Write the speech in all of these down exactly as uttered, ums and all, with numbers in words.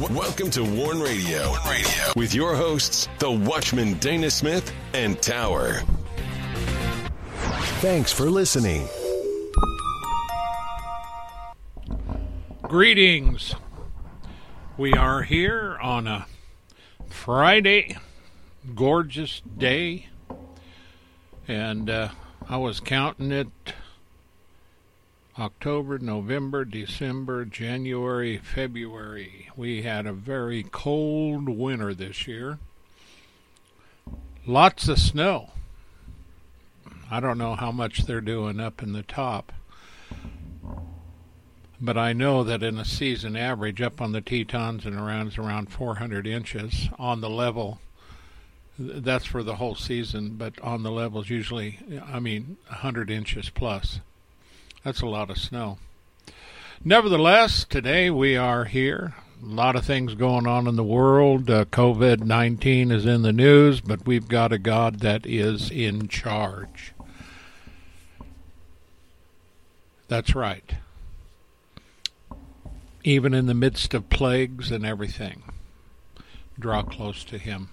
Welcome to Warn Radio, Warn Radio with your hosts, the Watchman Dana Smith and Tower. Thanks for listening. Greetings. We are here on a Friday, gorgeous day, and uh, I was counting it. October, November, December, January, February. We had a very cold winter this year. Lots of snow. I don't know how much they're doing up in the top, but I know that in a season average up on the Tetons and around is around four hundred inches on the level. That's for the whole season, but on the levels usually, I mean, one hundred inches plus. That's a lot of snow. Nevertheless, today we are here. A lot of things going on in the world. Uh, covid nineteen is in the news, but we've got a God that is in charge. That's right. Even in the midst of plagues and everything, draw close to Him.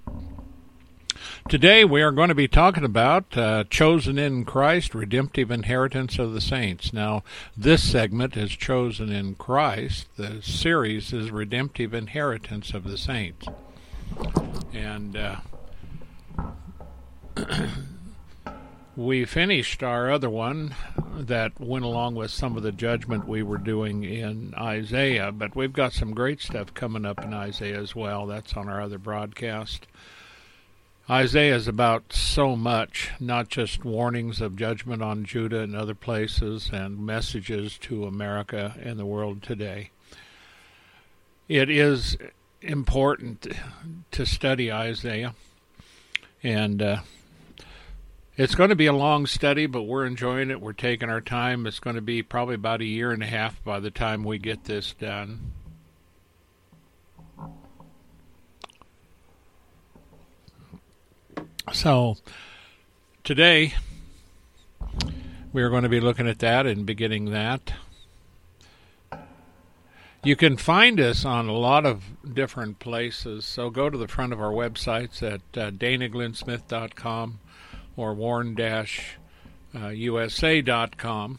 Today we are going to be talking about uh, Chosen in Christ, Redemptive Inheritance of the Saints. Now, this segment is Chosen in Christ. The series is Redemptive Inheritance of the Saints. And uh, we finished our other one that went along with some of the judgment we were doing in Isaiah, but we've got some great stuff coming up in Isaiah as well. That's on our other broadcast. Isaiah is about so much, not just warnings of judgment on Judah and other places and messages to America and the world today. It is important to study Isaiah, and uh, it's going to be a long study, but we're enjoying it. We're taking our time. It's going to be probably about a year and a half by the time we get this done. So, today, we are going to be looking at that and beginning that. You can find us on a lot of different places, so go to the front of our websites at uh, dana glenn smith dot com or warn dash u s a dot com.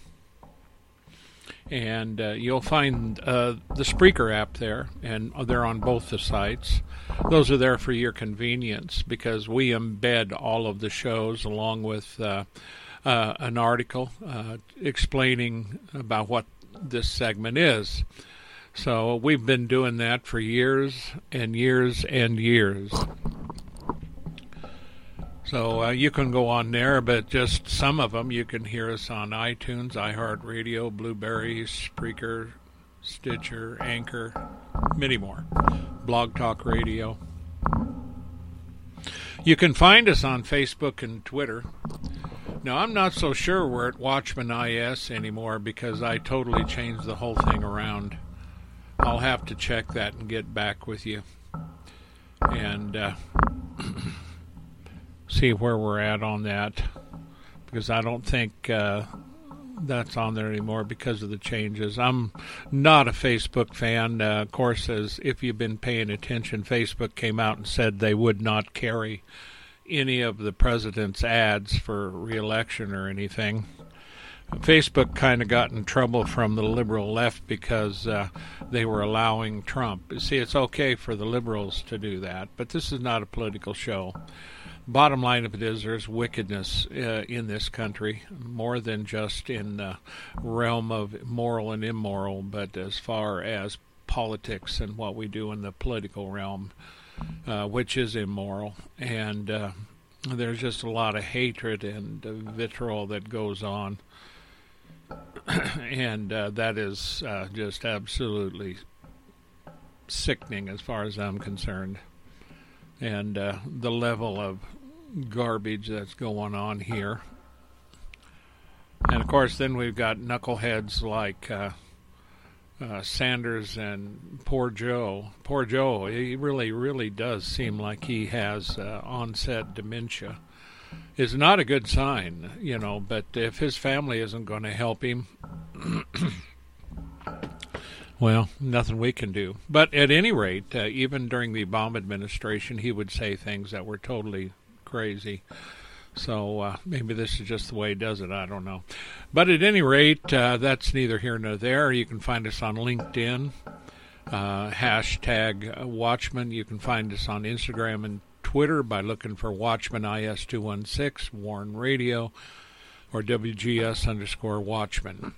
And uh, you'll find uh, the Spreaker app there, and they're on both the sites. Those are there for your convenience because we embed all of the shows along with uh, uh, an article uh, explaining about what this segment is. So we've been doing that for years and years and years. So uh, you can go on there, but just some of them you can hear us on iTunes, iHeartRadio, Blueberry, Spreaker, Stitcher, Anchor, many more. Blog Talk Radio. You can find us on Facebook and Twitter. Now, I'm not so sure we're at Watchman I S anymore because I totally changed the whole thing around. I'll have to check that and get back with you. And uh, see where we're at on that, because I don't think uh, that's on there anymore because of the changes. I'm not a Facebook fan. Uh, of course, as if you've been paying attention, Facebook came out and said they would not carry any of the president's ads for re-election or anything. Facebook kind of got in trouble from the liberal left because uh, they were allowing Trump. See, it's okay for the liberals to do that, but this is not a political show. Bottom line of it is there's wickedness uh, in this country, more than just in the realm of moral and immoral, but as far as politics and what we do in the political realm, uh, which is immoral. And uh, there's just a lot of hatred and uh, vitriol that goes on. and uh, that is uh, just absolutely sickening as far as I'm concerned. And uh, the level of garbage that's going on here. And, of course, then we've got knuckleheads like uh, uh, Sanders and poor Joe. Poor Joe, he really, really does seem like he has uh, onset dementia. It's not a good sign, you know, but if his family isn't going to help him, Well, nothing we can do. But at any rate, uh, even during the Obama administration, he would say things that were totally crazy. So uh, maybe this is just the way he does it. I don't know. But at any rate, uh, that's neither here nor there. You can find us on LinkedIn, uh, hashtag Watchman. You can find us on Instagram and Twitter by looking for Watchman I S two one six, Warn Radio, or W G S underscore Watchman.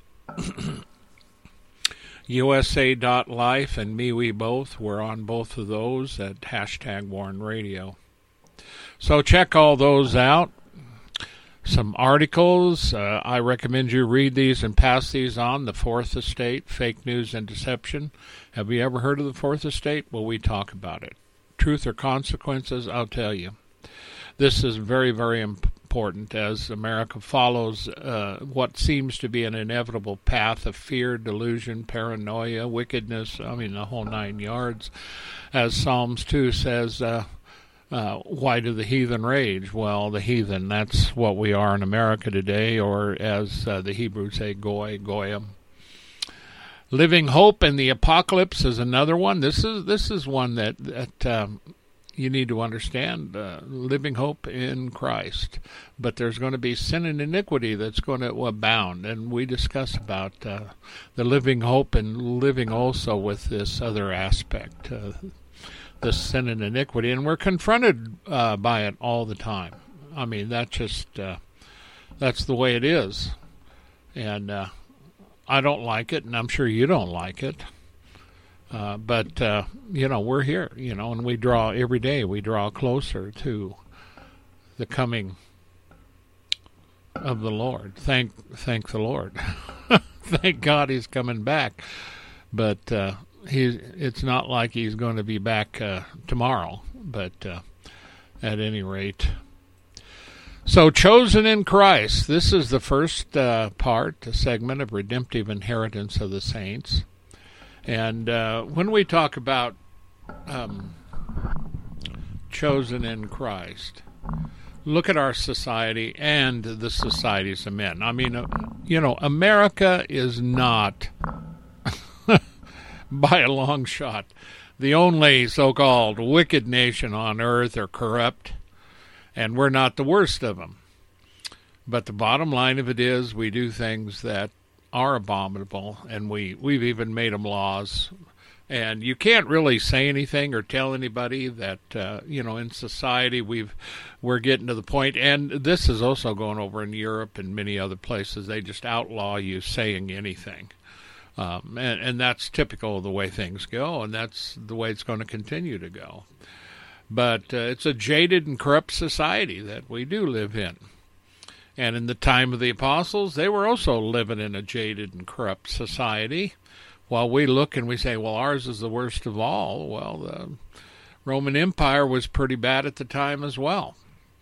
U S A dot life and MeWe both. We're on both of those at hashtag Warn Radio. So check all those out. Some articles. Uh, I recommend you read these and pass these on. The Fourth Estate, Fake News and Deception. Have you ever heard of the Fourth Estate? Well, we talk about it. Truth or Consequences? I'll tell you. This is very, very important as America follows uh, what seems to be an inevitable path of fear, delusion, paranoia, wickedness, I mean the whole nine yards. As Psalms two says, uh, uh, why do the heathen rage? Well, the heathen, that's what we are in America today, or as uh, the Hebrews say, goy, goyim. Living Hope in the Apocalypse is another one. This is this is one that, that um, you need to understand. Uh, living hope in Christ. But there's going to be sin and iniquity that's going to abound. And we discuss about uh, the living hope and living also with this other aspect, uh, the sin and iniquity. And we're confronted uh, by it all the time. I mean, that just, uh, that's the way it is. And uh, I don't like it, and I'm sure you don't like it. Uh, but, uh, you know, we're here, you know, and we draw, every day we draw closer to the coming of the Lord. Thank thank the Lord. Thank God he's coming back. But uh, he, it's not like he's going to be back uh, tomorrow, but uh, at any rate. So, Chosen in Christ. This is the first uh, part, a segment of Redemptive Inheritance of the Saints. And uh, when we talk about um, chosen in Christ, look at our society and the societies of men. I mean, uh, you know, America is not, by a long shot, the only so-called wicked nation on earth or corrupt, and we're not the worst of them. But the bottom line of it is we do things that are abominable, and we, we've even made them laws. And you can't really say anything or tell anybody that, uh, you know, in society we've, we're getting to the point, and this is also going over in Europe and many other places. They just outlaw you saying anything. Um, and, and that's typical of the way things go, and that's the way it's going to continue to go. But uh, it's a jaded and corrupt society that we do live in. And in the time of the apostles, they were also living in a jaded and corrupt society. While we look and we say, well, ours is the worst of all. Well, the Roman Empire was pretty bad at the time as well.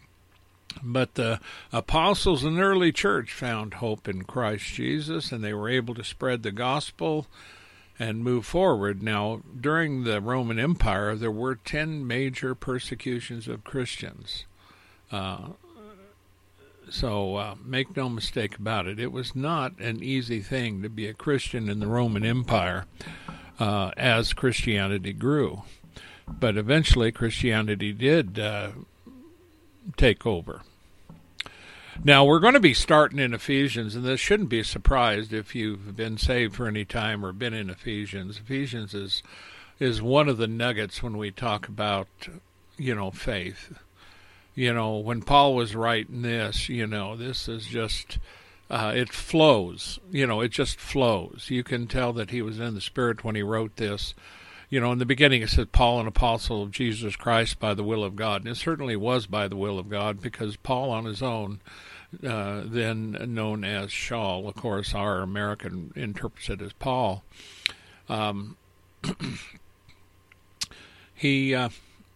But the apostles in the early church found hope in Christ Jesus, and they were able to spread the gospel and move forward. Now, during the Roman Empire, there were ten major persecutions of Christians. Uh, So uh, make no mistake about it. It was not an easy thing to be a Christian in the Roman Empire uh, as Christianity grew. But eventually Christianity did uh, take over. Now we're going to be starting in Ephesians, and this shouldn't be a surprise if you've been saved for any time or been in Ephesians. Ephesians is is one of the nuggets when we talk about, you know, faith. You know, when Paul was writing this, you know, this is just, uh, it flows. You know, it just flows. You can tell that he was in the Spirit when he wrote this. You know, in the beginning it said, Paul, an apostle of Jesus Christ by the will of God. And it certainly was by the will of God, because Paul on his own, uh, then known as Shaul, of course, our American interprets it as Paul, um, he... Uh,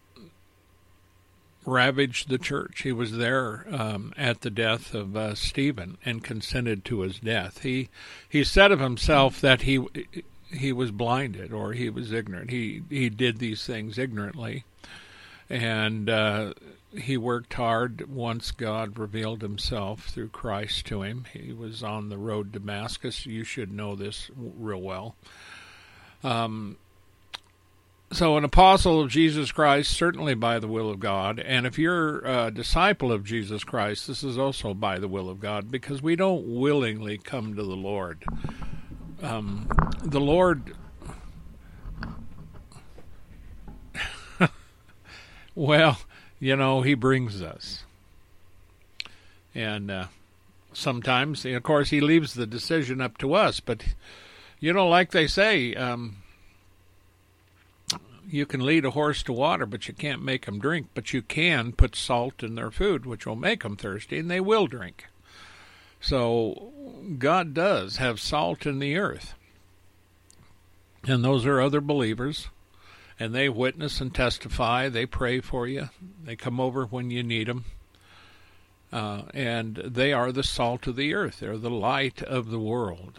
ravaged the church. He was there um, at the death of uh, Stephen and consented to his death. He he said of himself that he he was blinded, or he was ignorant. He he did these things ignorantly, and uh, he worked hard once God revealed himself through Christ to him. He was on the road to Damascus. You should know this real well. Um, so an apostle of Jesus Christ, certainly by the will of God. And if you're a disciple of Jesus Christ, this is also by the will of God, because we don't willingly come to the Lord. Um, the Lord, well, you know, he brings us. And uh, sometimes, of course, he leaves the decision up to us. But, you know, like they say, um, you can lead a horse to water, but you can't make them drink. But you can put salt in their food, which will make them thirsty, and they will drink. So God does have salt in the earth. And those are other believers. And they witness and testify. They pray for you. They come over when you need them. Uh, and they are the salt of the earth. They're the light of the world.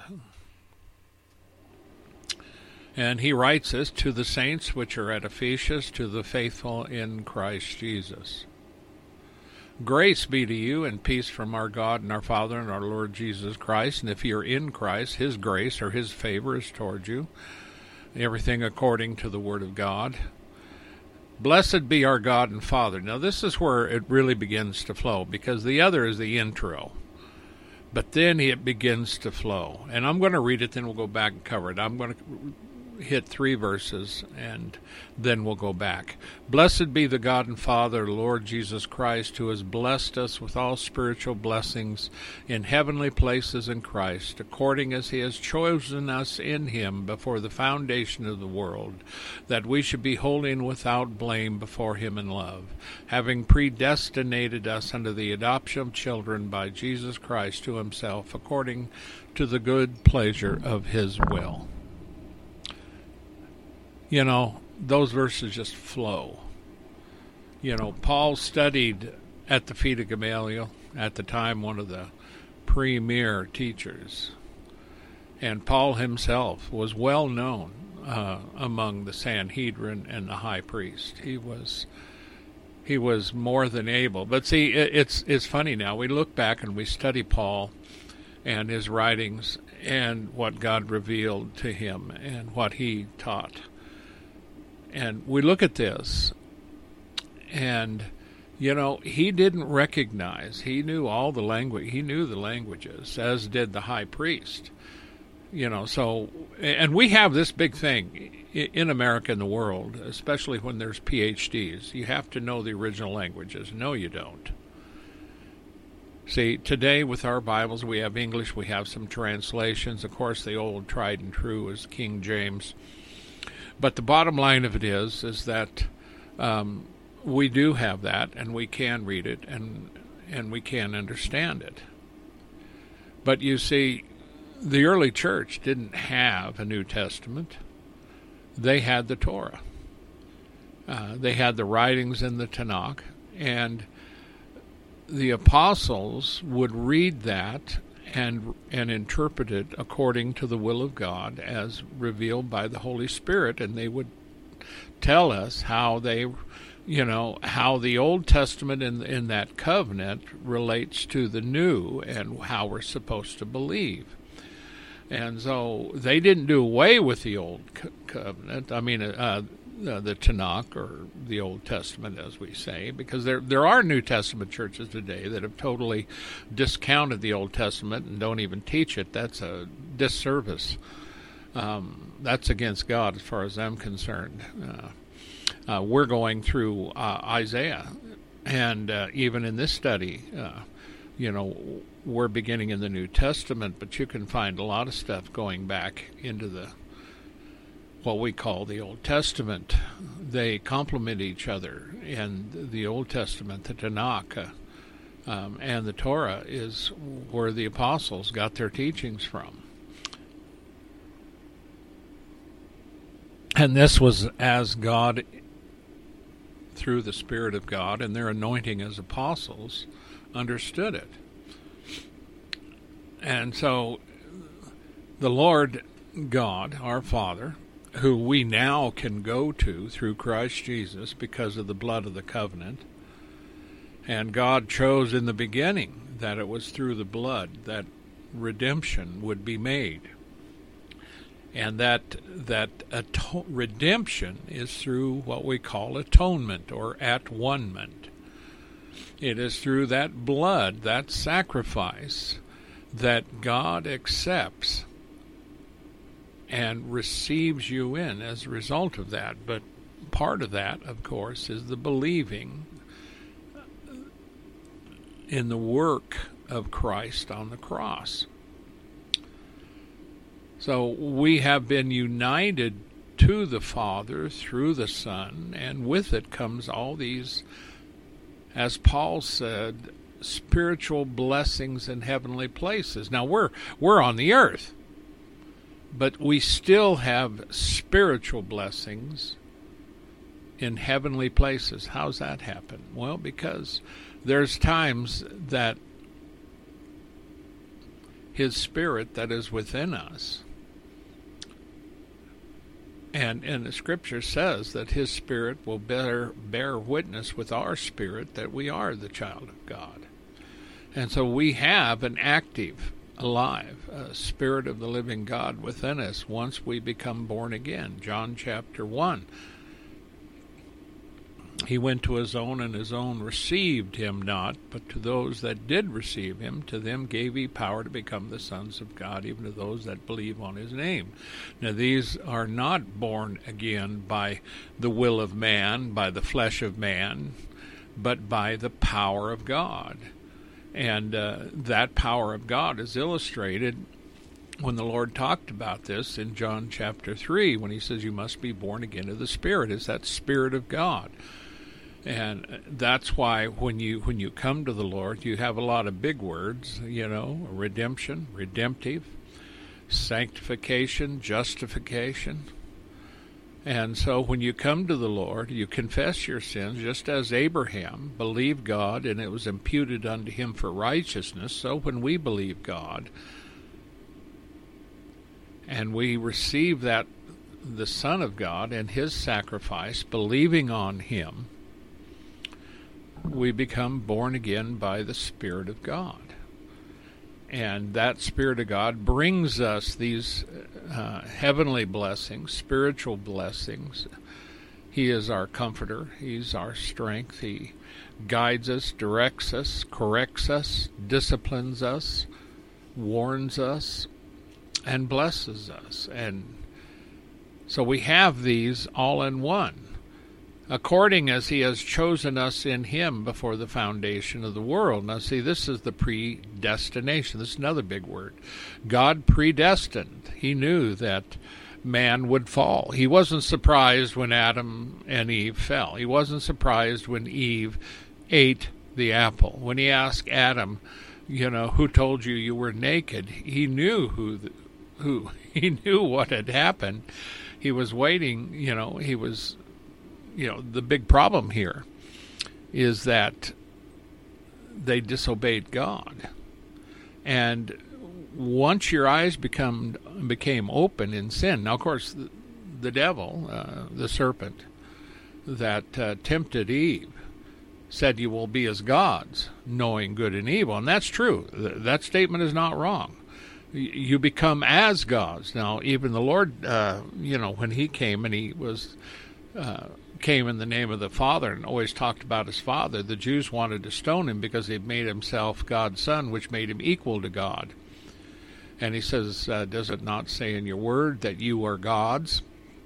And he writes this to the saints which are at Ephesus, to the faithful in Christ Jesus. Grace be to you and peace from our God and our Father and our Lord Jesus Christ. And if you're in Christ, his grace or his favor is toward you. Everything according to the word of God. Blessed be our God and Father. Now, this is where it really begins to flow, because the other is the intro. But then it begins to flow. And I'm going to read it, then we'll go back and cover it. I'm going to hit three verses, and then we'll go back. Blessed be the God and Father, Lord Jesus Christ, who has blessed us with all spiritual blessings in heavenly places in Christ, according as he has chosen us in him before the foundation of the world, that we should be holy and without blame before him in love, having predestinated us unto the adoption of children by Jesus Christ to himself, according to the good pleasure of his will. You know, those verses just flow. You know, Paul studied at the feet of Gamaliel, at the time one of the premier teachers. And Paul himself was well known uh, among the Sanhedrin and the high priest. He was he was more than able. But see, it, it's it's funny now. We look back and we study Paul and his writings and what God revealed to him and what he taught. And we look at this, and, you know, he didn't recognize, he knew all the language, he knew the languages, as did the high priest. You know, so, and we have this big thing in America and the world, especially when there's P H Ds. You have to know the original languages. No, you don't. See, today with our Bibles, we have English, we have some translations. Of course, the old tried and true is King James. But the bottom line of it is, is that um, we do have that, and we can read it, and and we can understand it. But you see, the early church didn't have a New Testament. They had the Torah. Uh, they had the writings in the Tanakh, and the apostles would read that and and interpret it according to the will of God as revealed by the Holy Spirit, and they would tell us how they, you know, how the Old Testament in in that covenant relates to the New and how we're supposed to believe. And so they didn't do away with the Old co- Covenant, I mean uh, uh, the Tanakh, or the Old Testament as we say, because there there are New Testament churches today that have totally discounted the Old Testament and don't even teach it. That's a disservice. Um, that's against God as far as I'm concerned. Uh, uh, we're going through uh, Isaiah, and uh, even in this study, uh, you know, we're beginning in the New Testament, but you can find a lot of stuff going back into the what we call the Old Testament. They complement each other, and the Old Testament, the Tanakh, uh, um, and the Torah is where the apostles got their teachings from. And this was as God, through the Spirit of God and their anointing as apostles, understood it. And so the Lord God, our Father, who we now can go to through Christ Jesus because of the blood of the covenant, and God chose in the beginning that it was through the blood that redemption would be made. And that that ato- redemption is through what we call atonement or at-one-ment. It is through that blood, that sacrifice, that God accepts and receives you in as a result of that. But part of that, of course, is the believing in the work of Christ on the cross. So we have been united to the Father through the Son, and with it comes all these, as Paul said, spiritual blessings in heavenly places. Now we're we're on the earth, but we still have spiritual blessings in heavenly places. How's that happen? Well, because there's times that His Spirit that is within us, and, and the Scripture says that His Spirit will bear, bear witness with our spirit that we are the child of God. And so we have an active, alive uh, Spirit of the living God within us once we become born again. John chapter one. He went to his own, and his own received him not, but to those that did receive him, to them gave he power to become the sons of God, even to those that believe on his name. Now these are not born again by the will of man, by the flesh of man, but by the power of God. And uh, that power of God is illustrated when the Lord talked about this in John chapter three, when he says you must be born again of the Spirit. It's that Spirit of God. And that's why when you when you come to the Lord, you have a lot of big words, you know, redemption, redemptive, sanctification, justification. And so when you come to the Lord, you confess your sins, just as Abraham believed God, and it was imputed unto him for righteousness. So when we believe God, and we receive that, the Son of God and his sacrifice, believing on him, we become born again by the Spirit of God. And that Spirit of God brings us these uh, heavenly blessings, spiritual blessings. He is our comforter. He's our strength. He guides us, directs us, corrects us, disciplines us, warns us, and blesses us. And so we have these all in one, according as he has chosen us in him before the foundation of the world. Now see, this is the predestination. This is another big word. God predestined. He knew that man would fall. He wasn't surprised when Adam and Eve fell. He wasn't surprised when Eve ate the apple. When he asked Adam, you know, who told you you were naked? He knew who, the, who, he knew what had happened. He was waiting, you know, he was... You know, the big problem here is that they disobeyed God. And once your eyes become became open in sin, now, of course, the, the devil, uh, the serpent that uh, tempted Eve, said you will be as gods, knowing good and evil. And that's true. That statement is not wrong. You become as gods. Now, even the Lord, uh, you know, when he came and he was... Uh, came in the name of the Father and always talked about his Father, the Jews wanted to stone him because he made himself God's son, which made him equal to God. And he says, uh, does it not say in your word that you are gods?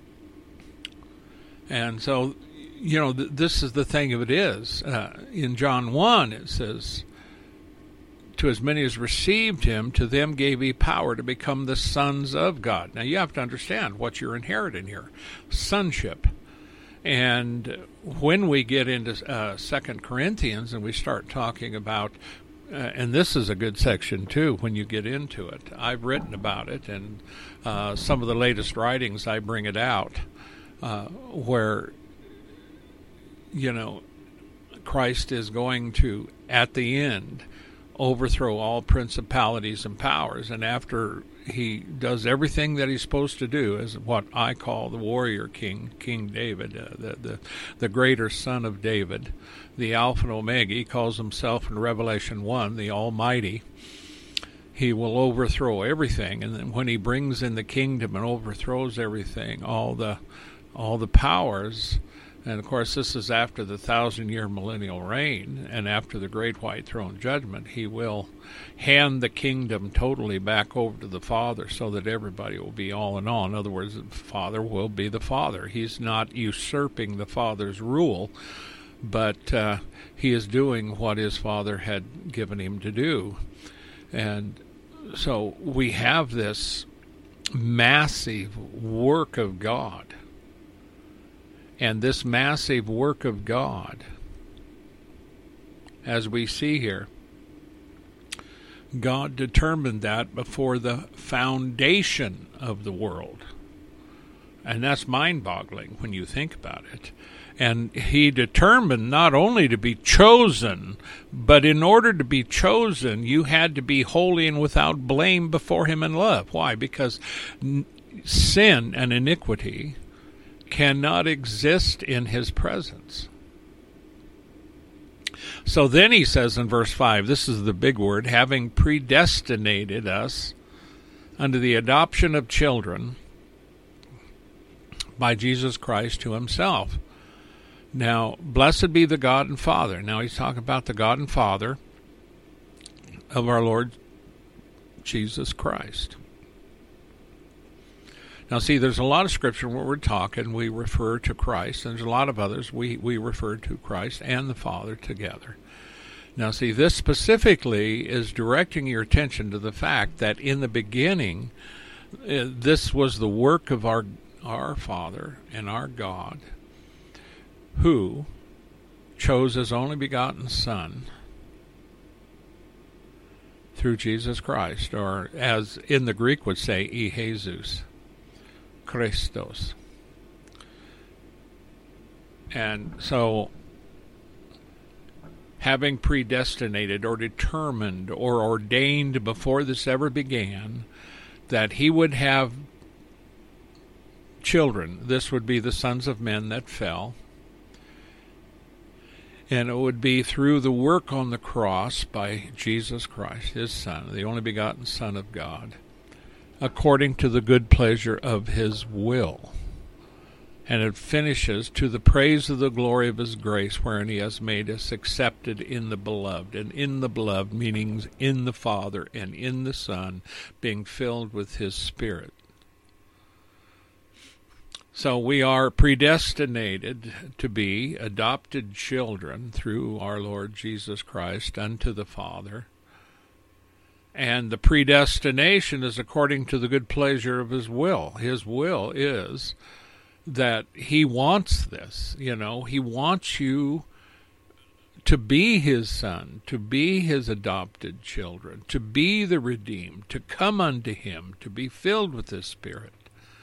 And so, you know, th- this is the thing of it is. Uh, in John one, it says, to as many as received him, to them gave he power to become the sons of God. Now, you have to understand what you're inheriting here. Sonship. And when we get into uh, Second Corinthians and we start talking about, uh, and this is a good section too when you get into it. I've written about it, and uh, some of the latest writings I bring it out, uh, where, you know, Christ is going to, at the end, overthrow all principalities and powers. And after he does everything that he's supposed to do, as what I call the warrior king, King David, uh, the, the the greater son of David, the Alpha and Omega. He calls himself in Revelation one the Almighty. he will overthrow everything. And then when he brings in the kingdom and overthrows everything, all the all the powers, and of course this is after the thousand-year millennial reign and after the great white throne judgment, he will hand the kingdom totally back over to the Father so that everybody will be all in all. In other words, the Father will be the Father. He's not usurping the Father's rule, but uh, he is doing what his Father had given him to do. And so we have this massive work of God. And this massive work of God, as we see here, God determined that before the foundation of the world. And that's mind-boggling when you think about it. And he determined not only to be chosen, but in order to be chosen, you had to be holy and without blame before him in love. Why? Because sin and iniquity cannot exist in his presence. So then he says in verse five, this is the big word, having predestinated us unto the adoption of children by Jesus Christ to himself. Now, blessed be the God and Father. Now he's talking about the God and Father of our Lord Jesus Christ. Now, see, there's a lot of scripture where we're talking, we refer to Christ, and there's a lot of others we, we refer to Christ and the Father together. Now, see, this specifically is directing your attention to the fact that in the beginning, uh, this was the work of our our Father and our God, who chose his only begotten Son through Jesus Christ, or as in the Greek would say, E Jesus Christos. And so, having predestinated or determined or ordained before this ever began that he would have children, this would be the sons of men that fell, and it would be through the work on the cross by Jesus Christ, his Son, the only begotten Son of God, according to the good pleasure of his will. And it finishes, to the praise of the glory of his grace, wherein he has made us accepted in the beloved. And in the beloved, meaning in the Father and in the Son, being filled with his Spirit. So we are predestinated to be adopted children through our Lord Jesus Christ unto the Father. And the predestination is according to the good pleasure of his will. His will is that he wants this. You know, he wants you to be his son, to be his adopted children, to be the redeemed, to come unto him, to be filled with his Spirit.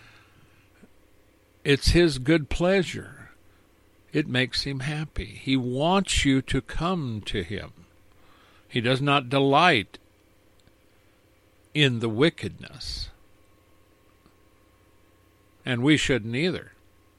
It's his good pleasure. It makes him happy. He wants you to come to him. He does not delight in the wickedness. And we shouldn't either.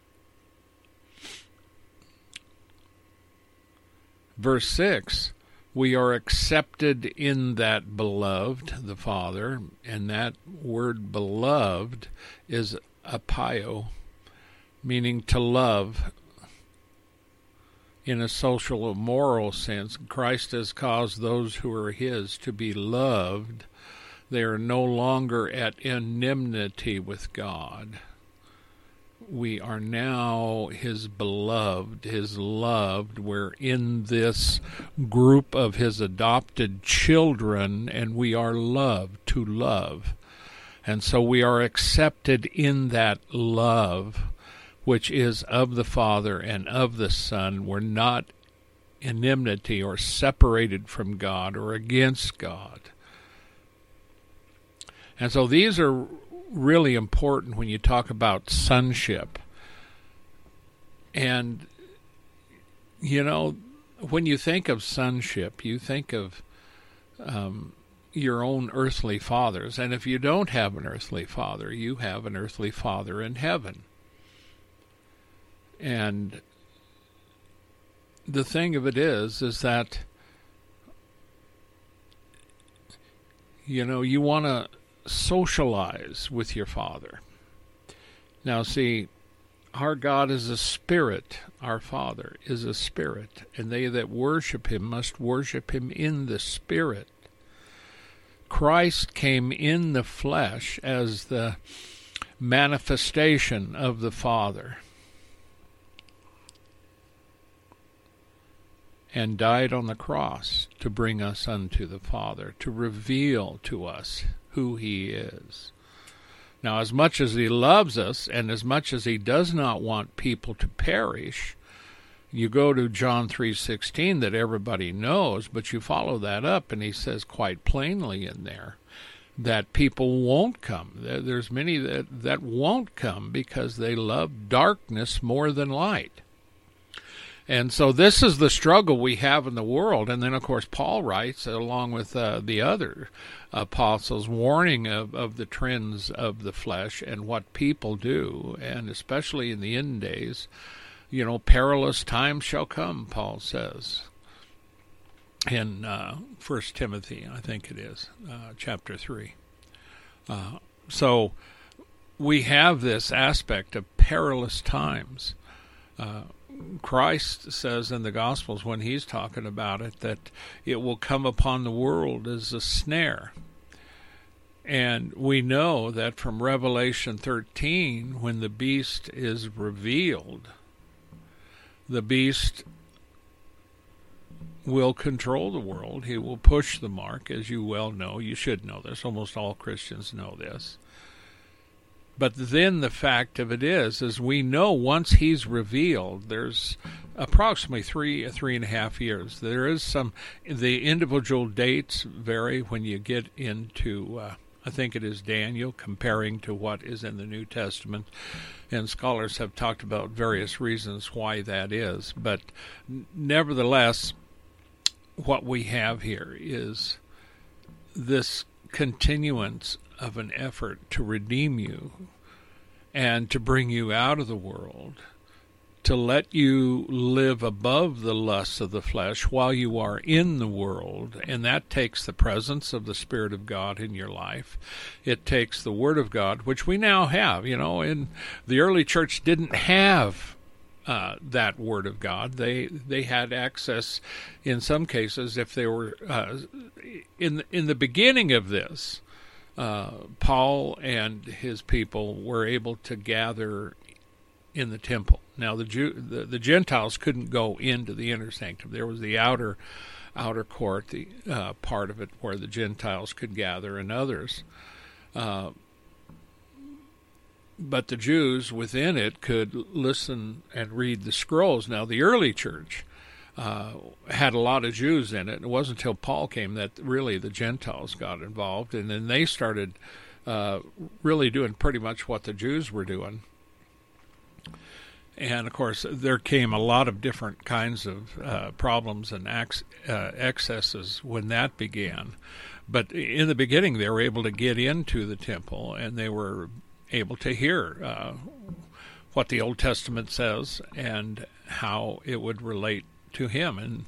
Verse six, we are accepted in that beloved, the Father, and that word beloved is apio, meaning to love in a social or moral sense. Christ has caused those who are his to be loved. They are no longer at enmity with God. We are now his beloved, his loved. We're in this group of his adopted children, and we are loved, to love. And so we are accepted in that love, which is of the Father and of the Son. We're not in enmity or separated from God or against God. And so these are really important when you talk about sonship. And, you know, when you think of sonship, you think of um, your own earthly fathers. And if you don't have an earthly father, you have an earthly father in heaven. And the thing of it is, is that You know, you want to socialize with your Father. Now, see, our God is a spirit. Our Father is a spirit, and they that worship him must worship him in the spirit. Christ came in the flesh as the manifestation of the Father and died on the cross to bring us unto the Father, to reveal to us who he is. Now, as much as he loves us and as much as he does not want people to perish, you go to John three sixteen that everybody knows, but you follow that up, and he says quite plainly in there that people won't come. There's many that, that won't come because they love darkness more than light. And so this is the struggle we have in the world. And then, of course, Paul writes, along with uh, the other apostles, warning of, of the trends of the flesh and what people do, and especially in the end days, you know, perilous times shall come, Paul says, in uh, First Timothy, I think it is, uh, chapter three. Uh, so we have this aspect of perilous times. Uh, Christ says in the Gospels, when he's talking about it, that it will come upon the world as a snare. And we know that from Revelation thirteen, when the beast is revealed, the beast will control the world. He will push the mark, as you well know. You should know this. Almost all Christians know this. But then the fact of it is, is we know once he's revealed, there's approximately three, three and a half years. There is some, the individual dates vary when you get into, uh, I think it is Daniel, comparing to what is in the New Testament. And scholars have talked about various reasons why that is. But nevertheless, what we have here is this continuance of an effort to redeem you and to bring you out of the world, to let you live above the lusts of the flesh while you are in the world. And that takes the presence of the Spirit of God in your life. It takes the Word of God, which we now have. You know, in the early church didn't have uh, that Word of God. They they had access, in some cases, if they were uh, in in the beginning of this. Uh, Paul and his people were able to gather in the temple. Now the, Jew, the the Gentiles couldn't go into the inner sanctum. There was the outer outer court, the uh, part of it where the Gentiles could gather, and others. Uh, but the Jews within it could listen and read the scrolls. Now the early church Uh, had a lot of Jews in it. It wasn't until Paul came that really the Gentiles got involved, and then they started uh, really doing pretty much what the Jews were doing. And, of course, there came a lot of different kinds of uh, problems and ex- uh, excesses when that began. But in the beginning, they were able to get into the temple, and they were able to hear uh, what the Old Testament says and how it would relate to him and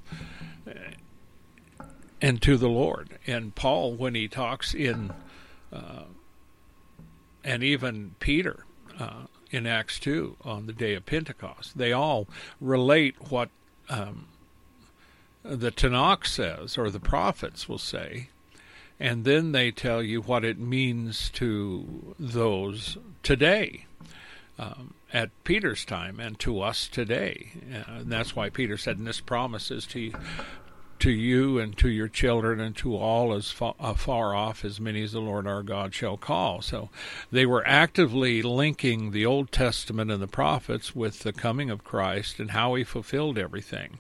and to the Lord. And Paul, when he talks in, uh, and even Peter uh, in Acts two on the day of Pentecost, they all relate what um, the Tanakh says, or the prophets will say, and then they tell you what it means to those today. Um, at Peter's time and to us today. Uh, and that's why Peter said, and this promise is to, to you and to your children and to all as far, uh, far off as many as the Lord our God shall call. So they were actively linking the Old Testament and the prophets with the coming of Christ and how he fulfilled everything.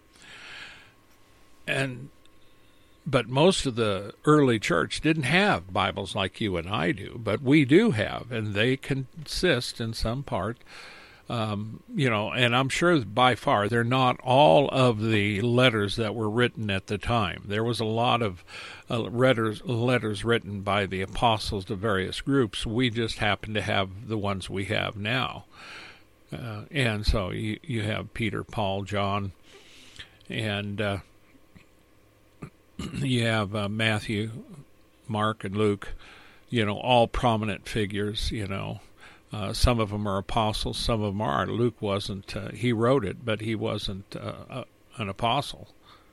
And But most of the early church didn't have Bibles like you and I do, but we do have, and they consist in some part, um, you know, and I'm sure by far they're not all of the letters that were written at the time. There was a lot of uh, letters, letters written by the apostles to various groups. We just happen to have the ones we have now. Uh, and so you, you have Peter, Paul, John, and uh, you have uh, Matthew, Mark and Luke, you know, all prominent figures, you know. Uh, some of them are apostles, some of them are. Luke wasn't, uh, he wrote it, but he wasn't uh, a, an apostle.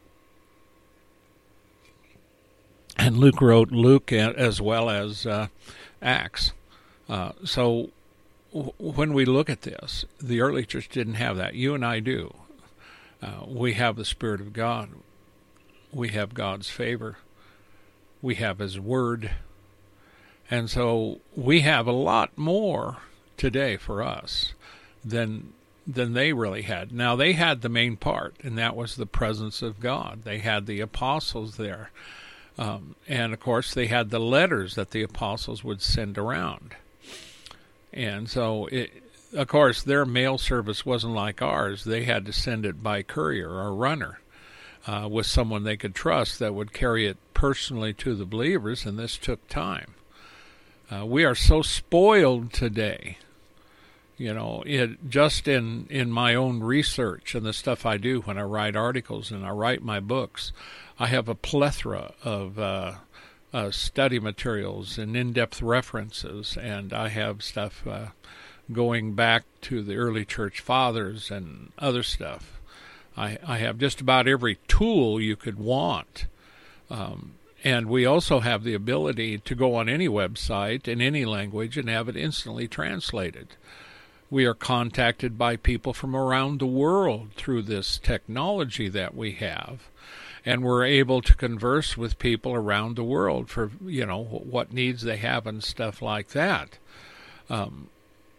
And Luke wrote Luke as well as uh, Acts. Uh, so w- when we look at this, the early church didn't have that. You and I do. Uh, we have the Spirit of God. We have God's favor. We have His Word. And so we have a lot more today for us than than they really had. Now, they had the main part, and that was the presence of God. They had the apostles there. Um, and, of course, they had the letters that the apostles would send around. And so, it, of course, their mail service wasn't like ours. They had to send it by courier or runner uh, with someone they could trust that would carry it personally to the believers, and this took time. Uh, we are so spoiled today. You know, it, just in, in my own research and the stuff I do when I write articles and I write my books, I have a plethora of uh, uh, study materials and in-depth references, and I have stuff uh, going back to the early church fathers and other stuff. I, I have just about every tool you could want. Um, and we also have the ability to go on any website in any language and have it instantly translated. We are contacted by people from around the world through this technology that we have. And we're able to converse with people around the world for, you know, what needs they have and stuff like that. Um,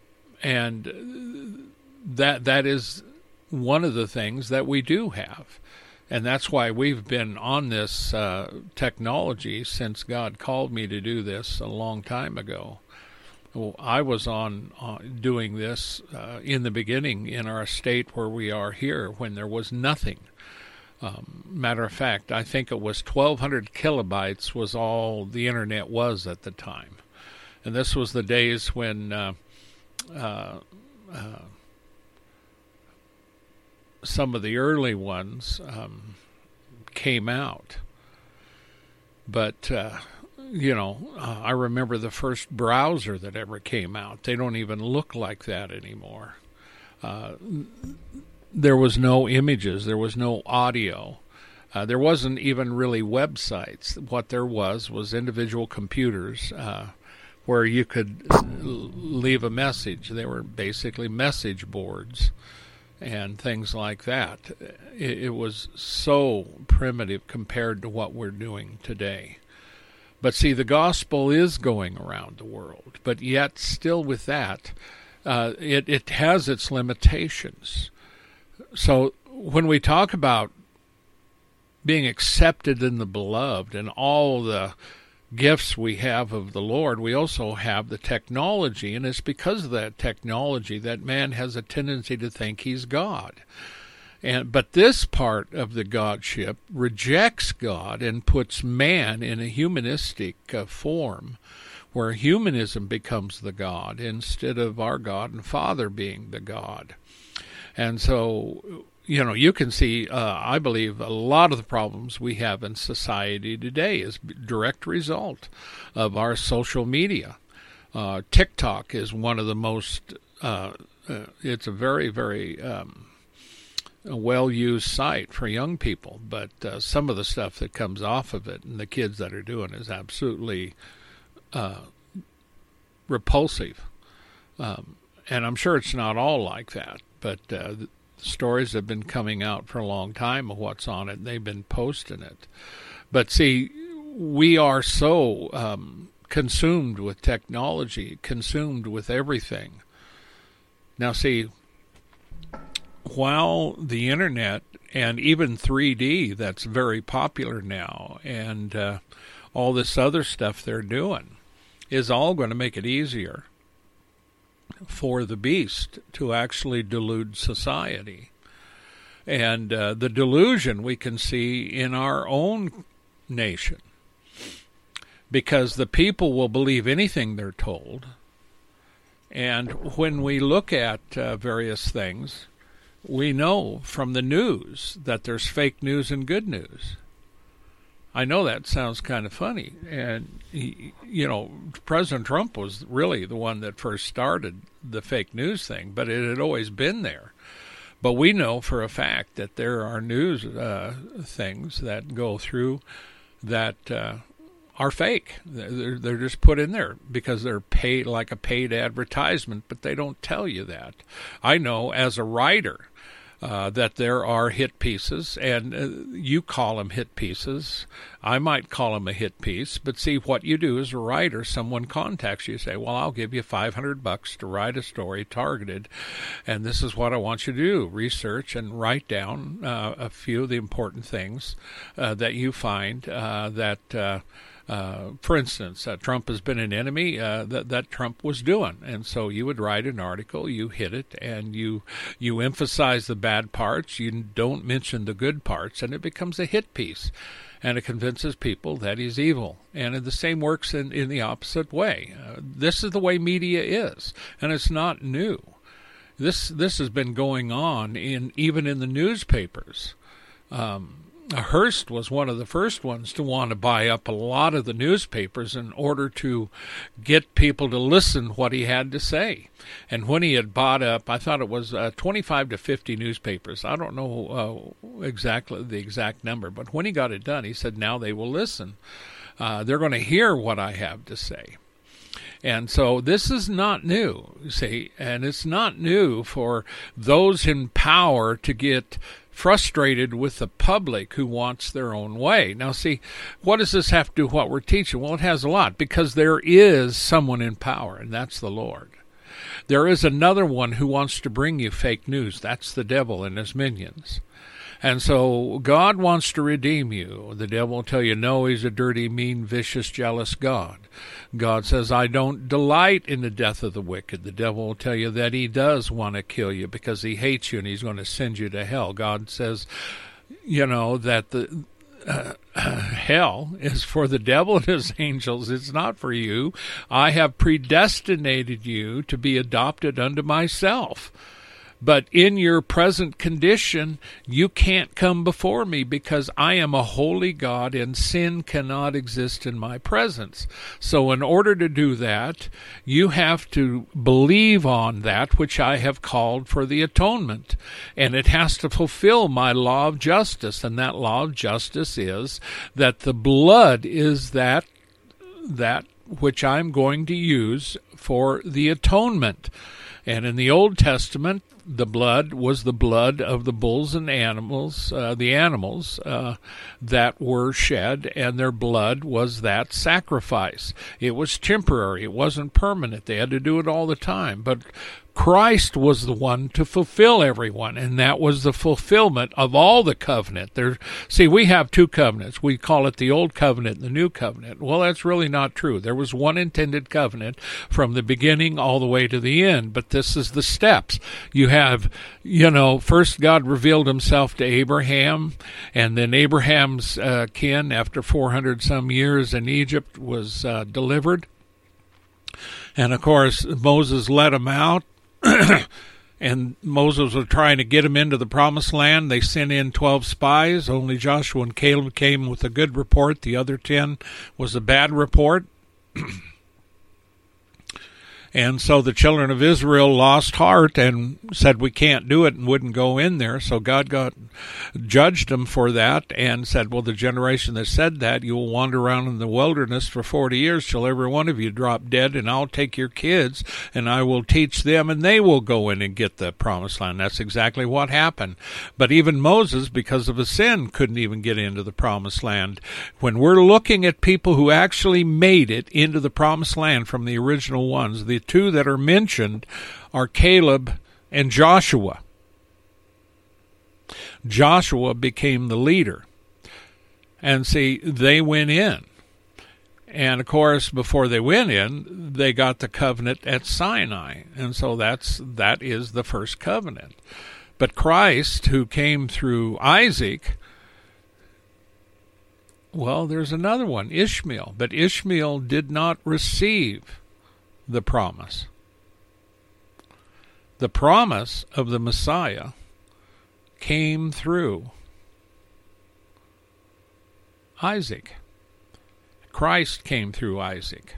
and that that is one of the things that we do have. And that's why we've been on this uh, technology since God called me to do this a long time ago. Well, I was on uh, doing this uh, in the beginning in our state where we are here when there was nothing. Um, matter of fact, I think it was twelve hundred kilobytes was all the internet was at the time. And this was the days when uh, uh, uh, some of the early ones um, came out. But, uh, you know, uh, I remember the first browser that ever came out. They don't even look like that anymore. Uh There was no images. There was no audio. Uh, there wasn't even really websites. What there was was individual computers uh, where you could leave a message. They were basically message boards and things like that. It, it was so primitive compared to what we're doing today. But see, the gospel is going around the world. But yet, still with that, uh, it, it has its limitations. So when we talk about being accepted in the beloved and all the gifts we have of the Lord, we also have the technology, and it's because of that technology that man has a tendency to think he's God. And but this part of the Godship rejects God and puts man in a humanistic uh, form where humanism becomes the God instead of our God and Father being the God. And so, you know, you can see, uh, I believe, a lot of the problems we have in society today is a direct result of our social media. Uh, TikTok is one of the most, uh, uh, it's a very, very um, well-used site for young people. But uh, some of the stuff that comes off of it and the kids that are doing is absolutely uh, repulsive. Um, and I'm sure it's not all like that. But uh, the stories have been coming out for a long time of what's on it, and they've been posting it. But see, we are so um, consumed with technology, consumed with everything. Now see, while the internet and even three D, that's very popular now, and uh, all this other stuff they're doing is all going to make it easier for the beast to actually delude society. And uh, the delusion we can see in our own nation, because the people will believe anything they're told. And when we look at uh, various things, we know from the news that there's fake news and good news. I know that sounds kind of funny. And, he, you know, President Trump was really the one that first started the fake news thing, but it had always been there. But we know for a fact that there are news uh, things that go through that uh, are fake. They're, they're just put in there because they're paid like a paid advertisement, but they don't tell you that. I know as a writer uh, that there are hit pieces, and uh, you call them hit pieces. I might call them a hit piece, but see, what you do as a writer, someone contacts you, say, well, I'll give you five hundred bucks to write a story targeted, and this is what I want you to do, research and write down uh, a few of the important things uh, that you find uh, that uh, Uh, for instance, uh, Trump has been an enemy uh, that, that Trump was doing. And so you would write an article, you hit it, and you you emphasize the bad parts. You don't mention the good parts, and it becomes a hit piece. And it convinces people that he's evil. And the same works in, in the opposite way. Uh, this is the way media is, and it's not new. This this has been going on in even in the newspapers. Um Hearst was one of the first ones to want to buy up a lot of the newspapers in order to get people to listen what he had to say. And when he had bought up, I thought it was uh, twenty-five to fifty newspapers. I don't know uh, exactly the exact number, but when he got it done, he said, now they will listen. Uh, they're going to hear what I have to say. And so this is not new, you see, and it's not new for those in power to get frustrated with the public who wants their own way. Now, see, what does this have to do with what we're teaching? Well, it has a lot, because there is someone in power, and that's the Lord. There is another one who wants to bring you fake news. That's the devil and his minions. And so God wants to redeem you. The devil will tell you, no, he's a dirty, mean, vicious, jealous God. God says, I don't delight in the death of the wicked. The devil will tell you that he does want to kill you because he hates you and he's going to send you to hell. God says, you know, that the uh, hell is for the devil and his angels. It's not for you. I have predestinated you to be adopted unto myself. But in your present condition, you can't come before me because I am a holy God and sin cannot exist in my presence. So in order to do that, you have to believe on that which I have called for the atonement. And it has to fulfill my law of justice. And that law of justice is that the blood is that, that which I'm going to use for the atonement. And in the Old Testament, the blood was the blood of the bulls and animals, uh, the animals uh, that were shed, and their blood was that sacrifice. It was temporary. It wasn't permanent. They had to do it all the time. But Christ was the one to fulfill everyone, and that was the fulfillment of all the covenant. There, see, we have two covenants. We call it the Old Covenant and the New Covenant. Well, that's really not true. There was one intended covenant from the beginning all the way to the end, but this is the steps. You have, you know, first God revealed himself to Abraham, and then Abraham's uh, kin, after four hundred some years in Egypt, was uh, delivered. And, of course, Moses let him out. And Moses was trying to get him into the promised land. They sent in twelve spies. Only Joshua and Caleb came with a good report. The other ten was a bad report. And so the children of Israel lost heart and said, we can't do it, and wouldn't go in there. So God got judged them for that and said, well, the generation that said that, you will wander around in the wilderness for forty years till every one of you drop dead, and I'll take your kids and I will teach them, and they will go in and get the promised land. That's exactly what happened. But even Moses, because of a sin, couldn't even get into the promised land. When we're looking at people who actually made it into the promised land from the original ones, the two that are mentioned are Caleb and Joshua. Joshua became the leader. And see, they went in. And of course, before they went in, they got the covenant at Sinai. And so that's that is the first covenant. But Christ, who came through Isaac, well, there's another one, Ishmael. But Ishmael did not receive the promise. The promise of the Messiah came through Isaac. Christ came through Isaac.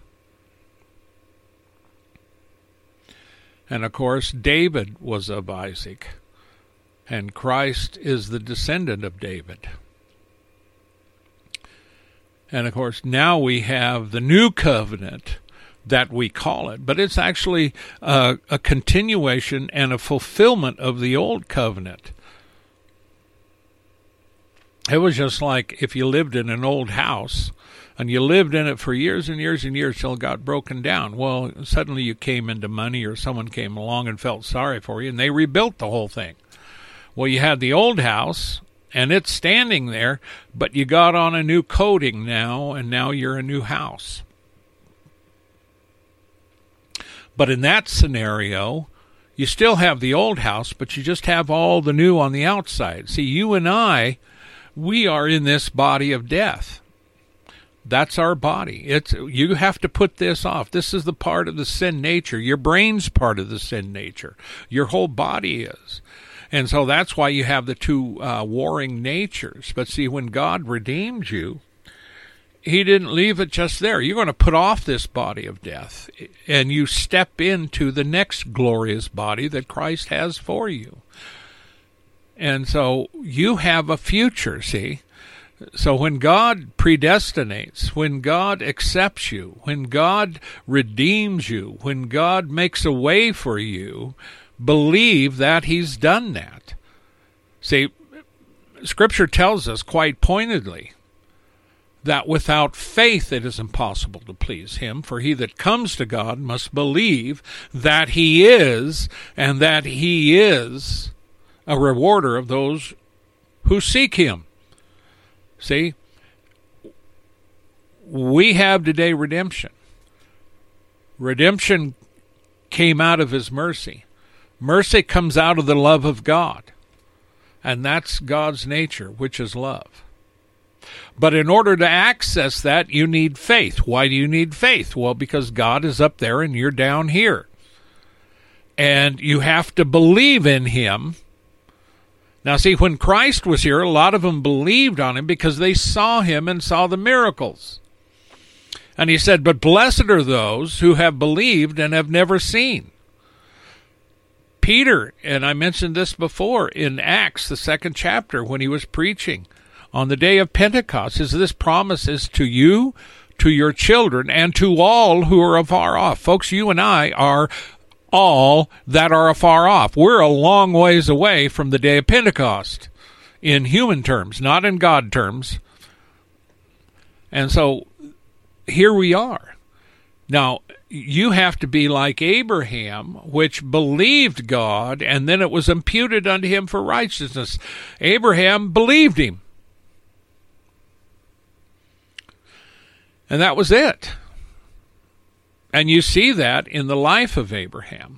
And of course, David was of Isaac. And Christ is the descendant of David. And of course, now we have the new covenant that we call it, but it's actually a, a continuation and a fulfillment of the old covenant. It was just like if you lived in an old house and you lived in it for years and years and years till it got broken down. Well, suddenly you came into money, or someone came along and felt sorry for you, and they rebuilt the whole thing. Well, you had the old house, and it's standing there, but you got on a new coating now, and now you're a new house. But in that scenario, you still have the old house, but you just have all the new on the outside. See, you and I, we are in this body of death. That's our body. It's you have to put this off. This is the part of the sin nature. Your brain's part of the sin nature. Your whole body is. And so that's why you have the two uh, warring natures. But see, when God redeemed you, he didn't leave it just there. You're going to put off this body of death, and you step into the next glorious body that Christ has for you. And so you have a future, see? So when God predestinates, when God accepts you, when God redeems you, when God makes a way for you, believe that he's done that. See, Scripture tells us quite pointedly that without faith it is impossible to please him, for he that comes to God must believe that he is, and that he is a rewarder of those who seek him. See, we have today redemption. Redemption came out of his mercy. Mercy comes out of the love of God. And that's God's nature, which is love. But in order to access that, you need faith. Why do you need faith? Well, because God is up there and you're down here. And you have to believe in him. Now, see, when Christ was here, a lot of them believed on him because they saw him and saw the miracles. And he said, but blessed are those who have believed and have never seen. Peter, and I mentioned this before in Acts, the second chapter, when he was preaching on the day of Pentecost, says this promise is to you, to your children, and to all who are afar off. Folks, you and I are all that are afar off. We're a long ways away from the day of Pentecost in human terms, not in God terms. And so here we are. Now, you have to be like Abraham, which believed God, and then it was imputed unto him for righteousness. Abraham believed him. And that was it. And you see that in the life of Abraham.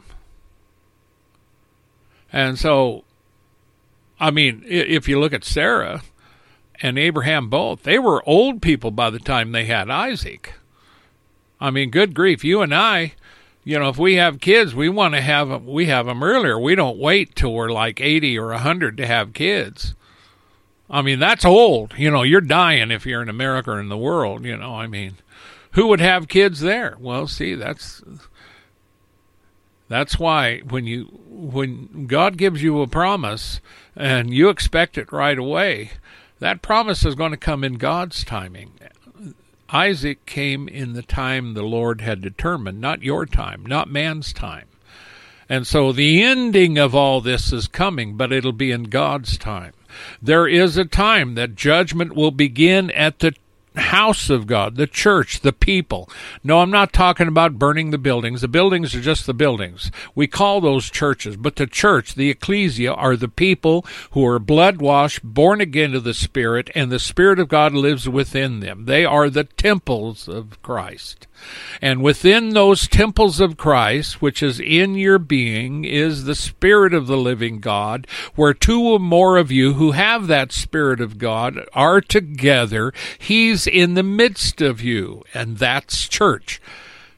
And so, I mean, if you look at Sarah and Abraham both, they were old people by the time they had Isaac. I mean, good grief, you and I, you know, if we have kids, we want to have them, we have them earlier. We don't wait till we're like eighty or one hundred to have kids. I mean, that's old. You know, you're dying if you're in America or in the world, you know, I mean. Who would have kids there? Well, see, that's that's why when you when God gives you a promise and you expect it right away, that promise is going to come in God's timing. Isaac came in the time the Lord had determined, not your time, not man's time. And so the ending of all this is coming, but it'll be in God's time. There is a time that judgment will begin at the house of God, the church, the people. No, I'm not talking about burning the buildings. The buildings are just the buildings. We call those churches, but the church, the ecclesia, are the people who are blood-washed, born again to the Spirit, and the Spirit of God lives within them. They are the temples of Christ. And within those temples of Christ, which is in your being, is the Spirit of the living God, where two or more of you who have that Spirit of God are together. He's in the midst of you, and that's church.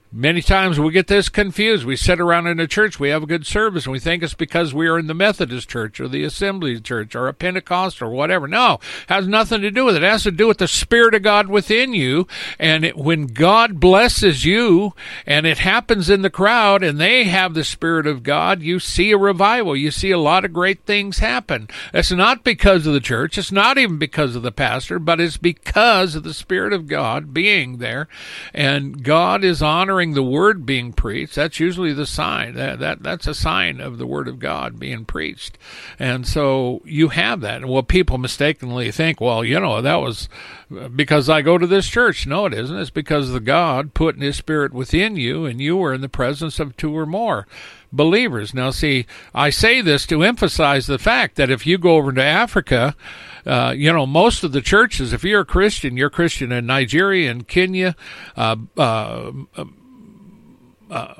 Many times we get this confused. We sit around in a church, we have a good service, and we think it's because we are in the Methodist church or the Assembly church or a Pentecostal or whatever. No, it has nothing to do with it. It has to do with the Spirit of God within you. And it, when God blesses you and it happens in the crowd and they have the Spirit of God, you see a revival. You see a lot of great things happen. It's not because of the church. It's not even because of the pastor, but it's because of the Spirit of God being there. And God is honoring the word being preached. That's usually the sign. That, that that's a sign of the word of God being preached. And so you have that. And well, people mistakenly think, well, you know, that was because I go to this church. No, it isn't. It's because the God put his Spirit within you, and you were in the presence of two or more believers. Now, see, I say this to emphasize the fact that if you go over to Africa, uh, you know, most of the churches, if you're a Christian, you're a Christian in Nigeria and Kenya, uh, uh, Uh,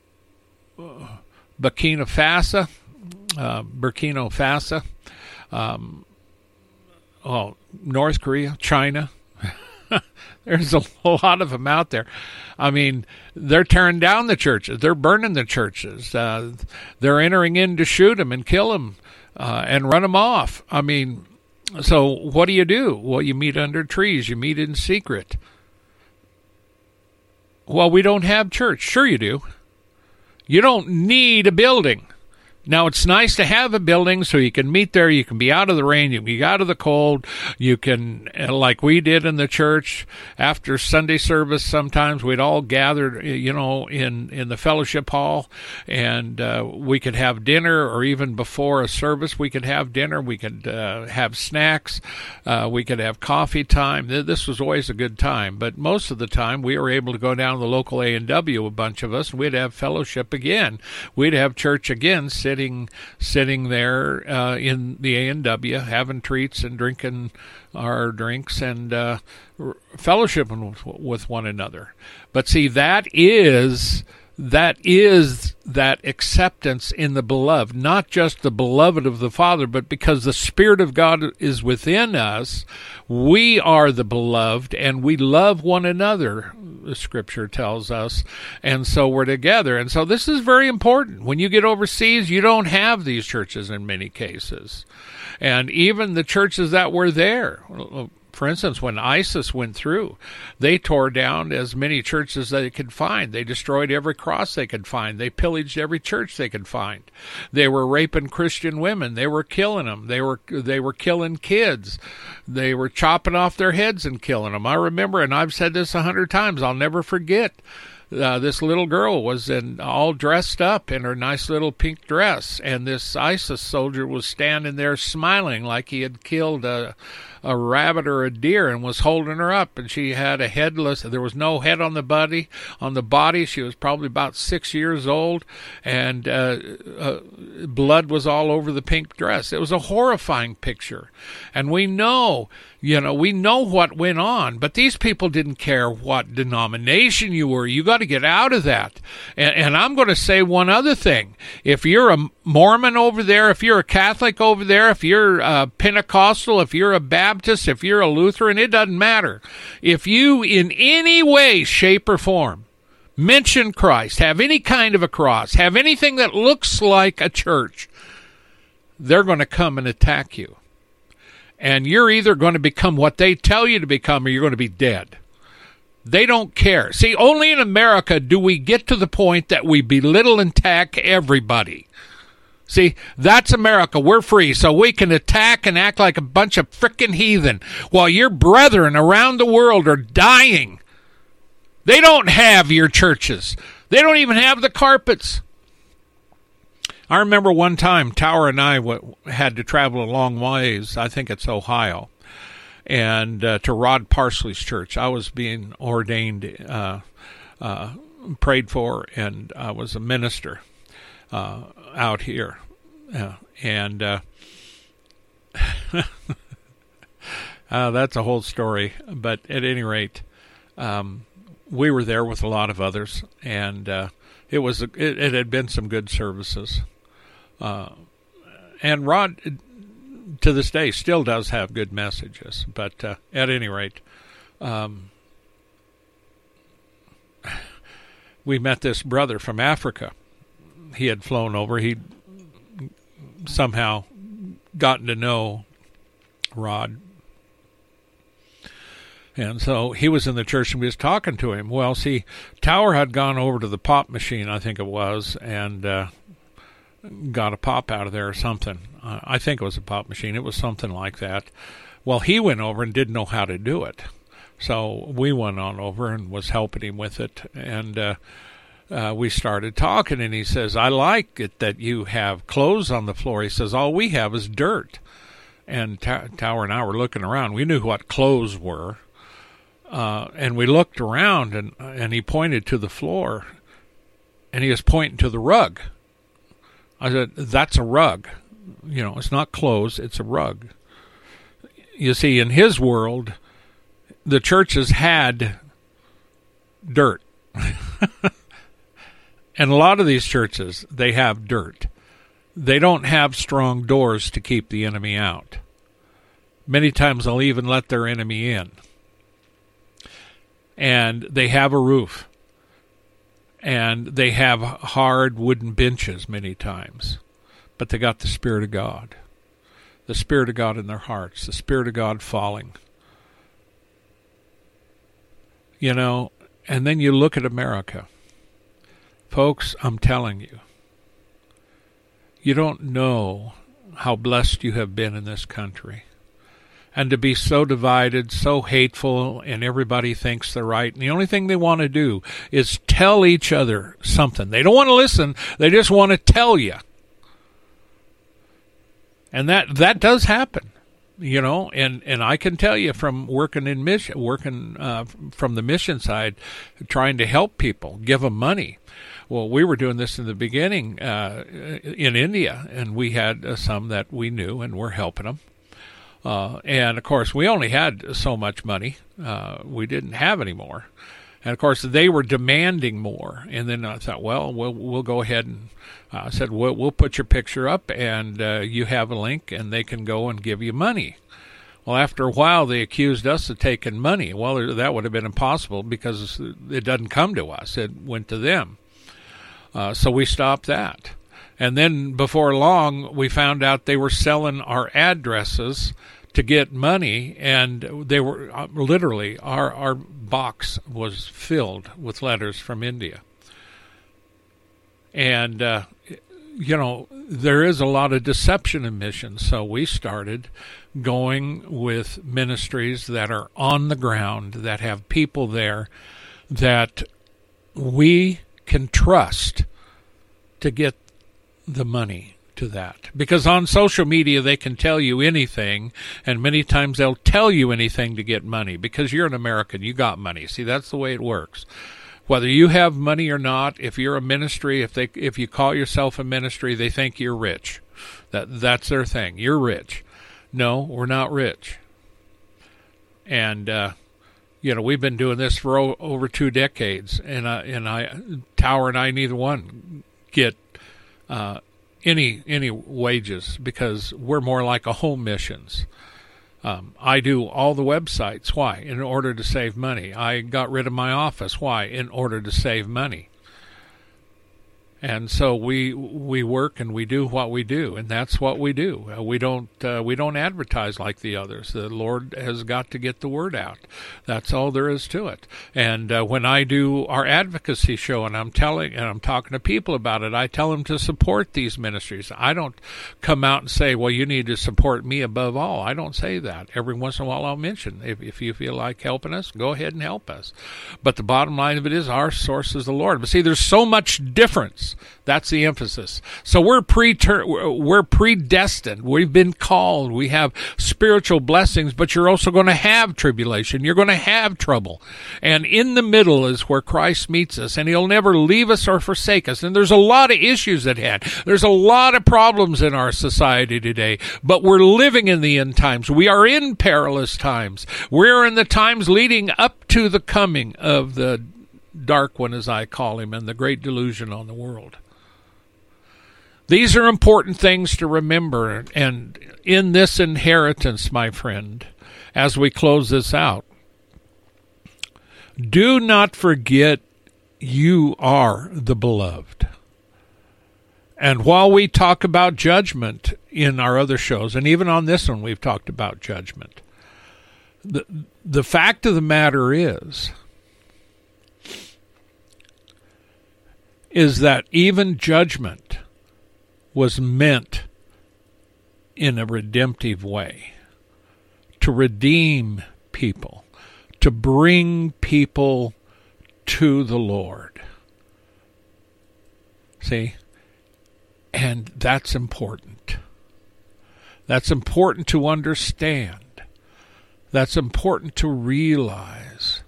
Burkina Faso, uh, Burkina Faso, um, oh, North Korea, China. There's a lot of them out there. I mean, they're tearing down the churches. They're burning the churches. Uh, they're entering in to shoot them and kill them uh, and run them off. I mean, so what do you do? Well, you meet under trees. You meet in secret. Well, we don't have church. Sure you do. You don't need a building. Now, it's nice to have a building so you can meet there. You can be out of the rain. You can be out of the cold. You can, like we did in the church, after Sunday service, sometimes we'd all gather, you know, in, in the fellowship hall, and uh, we could have dinner, or even before a service, we could have dinner. We could uh, have snacks. Uh, we could have coffee time. This was always a good time. But most of the time, we were able to go down to the local A and W, a bunch of us, and we'd have fellowship again. We'd have church again, sitting Sitting, sitting there uh, in the A and W, having treats and drinking our drinks and uh, fellowshipping with, with one another. But see, that is that is that acceptance in the beloved, not just the beloved of the Father, but because the Spirit of God is within us, we are the beloved, and we love one another, the Scripture tells us, and so we're together. And so this is very important. When you get overseas, you don't have these churches in many cases. And even the churches that were there, for instance, when ISIS went through, they tore down as many churches as they could find. They destroyed every cross they could find. They pillaged every church they could find. They were raping Christian women. They were killing them. They were they were killing kids. They were chopping off their heads and killing them. I remember, and I've said this a hundred times, I'll never forget. Uh, this little girl was in, all dressed up in her nice little pink dress, and this ISIS soldier was standing there smiling like he had killed a, a rabbit or a deer and was holding her up, and she had a headless, there was no head on the body. On the body, she was probably about six years old, and uh, uh, blood was all over the pink dress. It was a horrifying picture, and we know You know, we know what went on, but these people didn't care what denomination you were. You got to get out of that. And, and I'm going to say one other thing. If you're a Mormon over there, if you're a Catholic over there, if you're a Pentecostal, if you're a Baptist, if you're a Lutheran, it doesn't matter. If you in any way, shape, or form mention Christ, have any kind of a cross, have anything that looks like a church, they're going to come and attack you. And you're either going to become what they tell you to become, or you're going to be dead. They don't care. See, only in America do we get to the point that we belittle and attack everybody. See, that's America. We're free, so we can attack and act like a bunch of frickin' heathen while your brethren around the world are dying. They don't have your churches. They don't even have the carpets. I remember one time Tower and I w- had to travel a long ways, I think it's Ohio, and uh, to Rod Parsley's church. I was being ordained, uh, uh, prayed for, and I was a minister uh, out here. Uh, and uh, uh, that's a whole story. But at any rate, um, we were there with a lot of others, and uh, it was a, it, it had been some good services. Uh, and Rod, to this day, still does have good messages. But uh, at any rate, um, we met this brother from Africa. He had flown over. He'd somehow gotten to know Rod. And so he was in the church and we was talking to him. Well, see, Tower had gone over to the pop machine, I think it was, and uh, got a pop out of there or something. Uh, I think it was a pop machine. It was something like that. Well, he went over and didn't know how to do it. So we went on over and was helping him with it. And uh, uh, we started talking, and he says, I like it that you have clothes on the floor. He says, all we have is dirt. And T- Tower and I were looking around. We knew what clothes were. Uh, and we looked around, and and he pointed to the floor, and he was pointing to the rug. I said, that's a rug. You know, it's not clothes, it's a rug. You see, in his world, the churches had dirt. And a lot of these churches, they have dirt. They don't have strong doors to keep the enemy out. Many times they'll even let their enemy in. And they have a roof. And they have hard wooden benches many times. But they got the Spirit of God. The Spirit of God in their hearts. The Spirit of God falling. You know, and then you look at America. Folks, I'm telling you. You don't know how blessed you have been in this country. And to be so divided, so hateful, and everybody thinks they're right. And the only thing they want to do is tell each other something. They don't want to listen. They just want to tell you. And that, that does happen, you know. And, and I can tell you from working in mission, working uh, from the mission side, trying to help people, give them money. Well, we were doing this in the beginning uh, in India, and we had uh, some that we knew, and we're helping them. Uh, and, of course, we only had so much money. Uh, we didn't have any more. And, of course, they were demanding more. And then I thought, well, we'll, we'll go ahead and I uh, said, we'll, we'll put your picture up, and uh, you have a link, and they can go and give you money. Well, after a while, they accused us of taking money. Well, that would have been impossible because it doesn't come to us. It went to them. Uh, so we stopped that. And then before long, we found out they were selling our addresses to get money, and they were uh, literally, our, our box was filled with letters from India. And, uh, you know, there is a lot of deception in missions, so we started going with ministries that are on the ground, that have people there that we can trust to get the money to that. Because on social media, they can tell you anything, and many times they'll tell you anything to get money. Because you're an American, you got money. See, that's the way it works. Whether you have money or not, if you're a ministry, if they, if you call yourself a ministry, they think you're rich. That that's their thing. You're rich. No, we're not rich. And uh, you know, we've been doing this for o- over two decades, and uh, and I, Tower and I, neither one get uh, any any wages because we're more like a home missions. Um, I do all the websites. Why? In order to save money. I got rid of my office. Why? In order to save money. And so we we work and we do what we do, and that's what we do. Uh, we don't uh, we don't advertise like the others. The Lord has got to get the word out. That's all there is to it. And uh, when I do our advocacy show, and I'm telling and I'm talking to people about it, I tell them to support these ministries. I don't come out and say, "Well, you need to support me above all." I don't say that. Every once in a while, I'll mention if if you feel like helping us, go ahead and help us. But the bottom line of it is, our source is the Lord. But see, there's so much difference. That's the emphasis. So we're pre we're predestined. We've been called. We have spiritual blessings, but you're also going to have tribulation. You're going to have trouble. And in the middle is where Christ meets us, and he'll never leave us or forsake us. And there's a lot of issues at hand. There's a lot of problems in our society today, but we're living in the end times. We are in perilous times. We're in the times leading up to the coming of the dark one, as I call him, and the great delusion on the world. These are important things to remember, and in this inheritance, my friend, as we close this out, do not forget you are the beloved. And while we talk about judgment in our other shows, and even on this one we've talked about judgment, the, the fact of the matter is, is that even judgment was meant in a redemptive way, to redeem people, to bring people to the Lord. See? And that's important. That's important to understand. That's important to realize.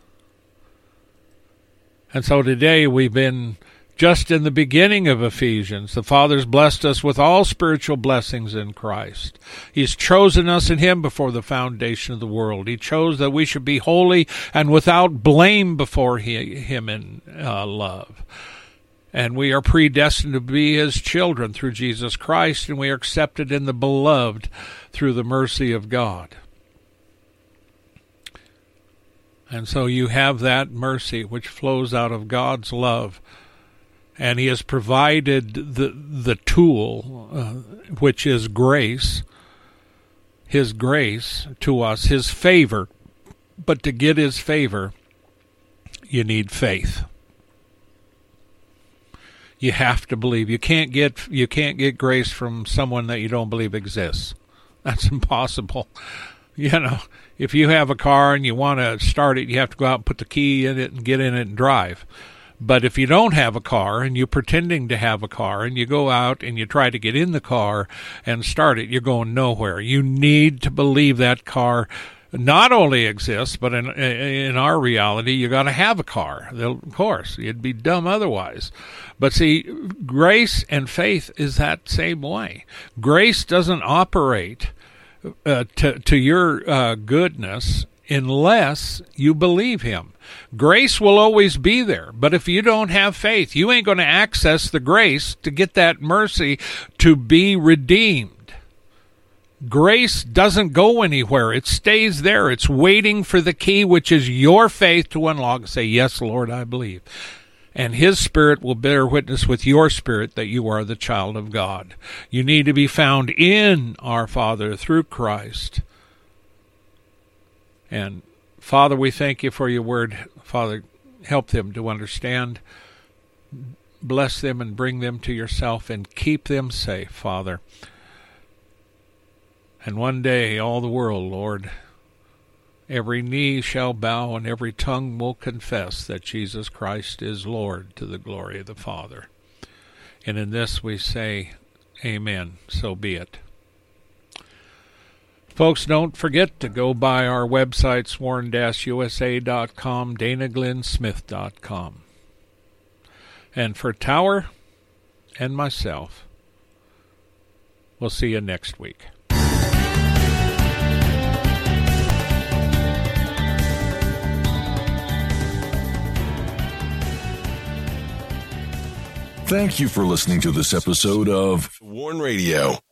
And so today we've been just in the beginning of Ephesians. The Father's blessed us with all spiritual blessings in Christ. He's chosen us in Him before the foundation of the world. He chose that we should be holy and without blame before he, Him in uh, love. And we are predestined to be His children through Jesus Christ, and we are accepted in the beloved through the mercy of God. And so you have that mercy which flows out of God's love. And He has provided the the tool, uh, which is grace, His grace to us, His favor. But to get His favor, you need faith. You have to believe. You can't get you can't get grace from someone that you don't believe exists. That's impossible. You know, if you have a car and you want to start it, you have to go out and put the key in it and get in it and drive. But if you don't have a car and you're pretending to have a car and you go out and you try to get in the car and start it, you're going nowhere. You need to believe that car not only exists, but in in our reality, you got to have a car. Of course, you'd be dumb otherwise. But see, grace and faith is that same way. Grace doesn't operate uh, to to your uh, goodness unless you believe Him. Grace will always be there, but if you don't have faith, you ain't going to access the grace to get that mercy to be redeemed. Grace doesn't go anywhere. It stays there. It's waiting for the key, which is your faith, to unlock and say, yes, Lord, I believe. And His Spirit will bear witness with your spirit that you are the child of God. You need to be found in our Father through Christ. And Father, we thank You for Your word. Father, help them to understand. Bless them and bring them to Yourself and keep them safe, Father. And one day, all the world, Lord, every knee shall bow and every tongue will confess that Jesus Christ is Lord, to the glory of the Father. And in this we say, amen. So be it. Folks, don't forget to go by our websites, warren dash u s a dot com, dana glenn smith dot com. And for Tower and myself, we'll see you next week. Thank you for listening to this episode of Warn Radio.